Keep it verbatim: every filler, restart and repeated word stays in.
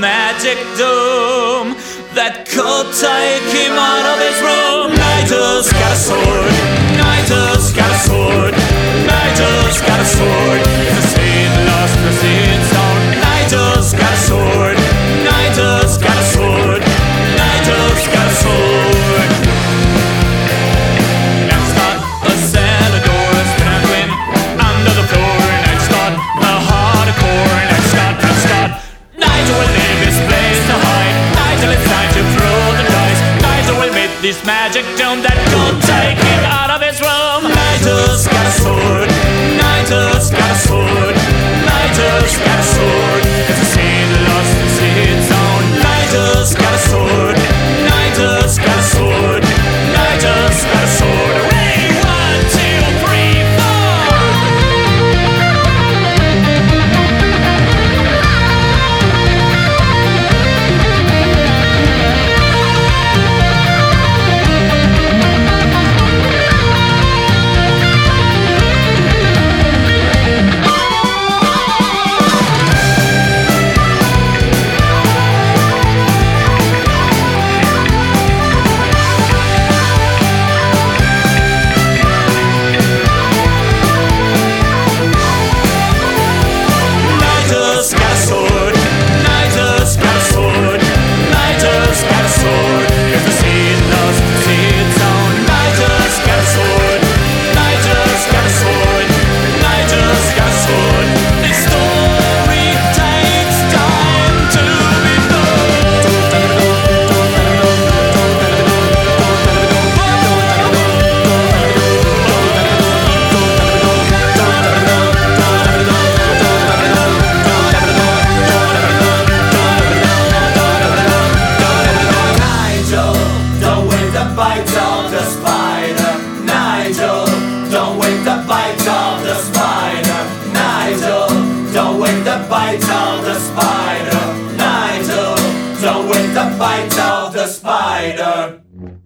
magic doom that could take him out of his room. Nigel's got a sword, Nigel's got a sword, Nigel's got a sword. It's a seed lost for seed sown. Nigel's got a sword, Nigel's got a sword, Nigel's got a sword. Next thought, a cellar door spin and win under the floor. Next thought, a hardcore. Next thought, next thought, Nigel will leave his place to hide. Nigel, it's time to throw the dice. Nigel will meet this magic doom that could take him out of his room. Nigel's got a sword, Nigel's got a sword, Nigel's got a sword. It's a seed lost in seed zone. Nigel's got a sword, Nigel's got a sword, Nigel's got a sword. Hooray! One, two, three, four. Nigel's got a sword, Nigel's got a sword, Nigel's got a sword. It's the seed lost in seed zone. Nigel's got a sword, Nigel's got a sword, Nigel's got a sword. This story takes time to be Nigel, don't wait the bite of the spider. Nigel, don't wait the bite of the spider. Nigel, don't wait the bite of the spider. Nigel, don't wait the bite of the spider.